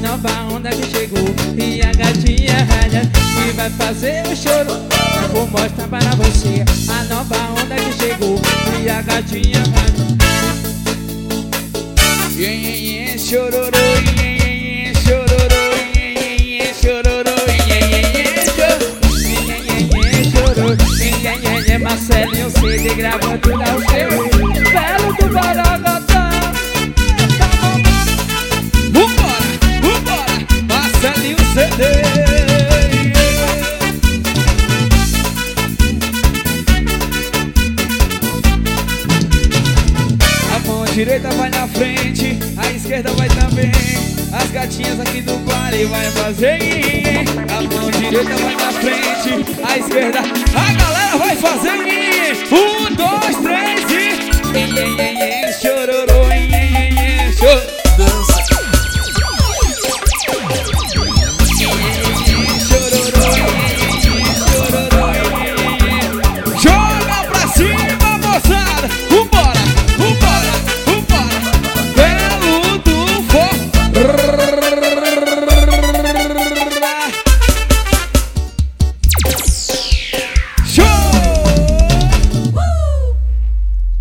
nova onda que chegou e a gatinha raia que vai fazer o choro. Eu vou mostrar para você a nova onda que chegou e a gatinha raia. Chororô, chororô, chororô, chororô. Marcelinho CD gravando ao seu Belo do Baragatá. Vambora, vambora, Marcelinho CD. A mão direita vai na frente, a esquerda vai também. As gatinhas aqui do baile vai fazer. A mão direita vai na frente, a esquerda, a galera vai fazer.